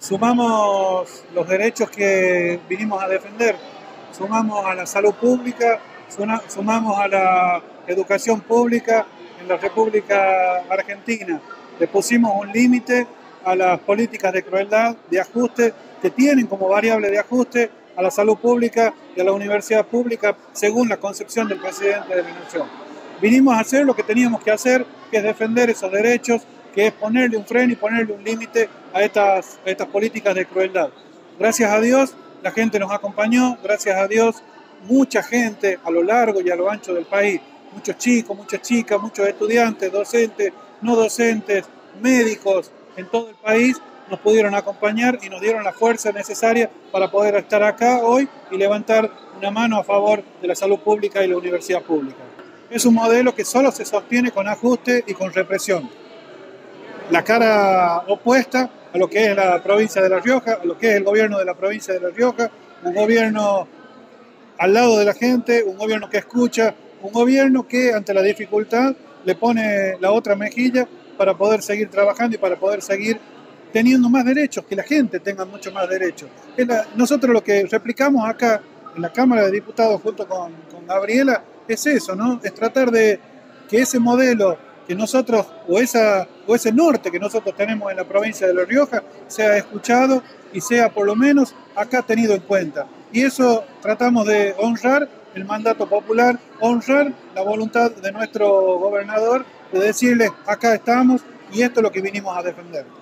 Sumamos los derechos que vinimos a defender, sumamos a la salud pública, sumamos a la educación pública en la República Argentina. Le pusimos un límite a las políticas de crueldad, de ajuste, que tienen como variable de ajuste a la salud pública y a la universidad pública, según la concepción del presidente de la Nación. Vinimos a hacer lo que teníamos que hacer, que es defender esos derechos, que es ponerle un freno y ponerle un límite a estas políticas de crueldad. Gracias a Dios, la gente nos acompañó, gracias a Dios, mucha gente a lo largo y a lo ancho del país, muchos chicos, muchas chicas, muchos estudiantes, docentes, no docentes, médicos en todo el país nos pudieron acompañar y nos dieron la fuerza necesaria para poder estar acá hoy y levantar una mano a favor de la salud pública y la universidad pública. Es un modelo que solo se sostiene con ajuste y con represión. La cara opuesta a lo que es la provincia de La Rioja, a lo que es el gobierno de la provincia de La Rioja, un gobierno al lado de la gente, un gobierno que escucha, un gobierno que ante la dificultad le pone la otra mejilla para poder seguir trabajando y para poder seguir teniendo más derechos, que la gente tenga mucho más derechos. Nosotros lo que replicamos acá en la Cámara de Diputados junto con Gabriela es eso, ¿no? Es tratar de que ese modelo que nosotros, o ese norte que nosotros tenemos en la provincia de La Rioja, sea escuchado y sea por lo menos acá tenido en cuenta. Y eso tratamos de honrar el mandato popular, honrar la voluntad de nuestro gobernador, de decirles acá estamos y esto es lo que vinimos a defender.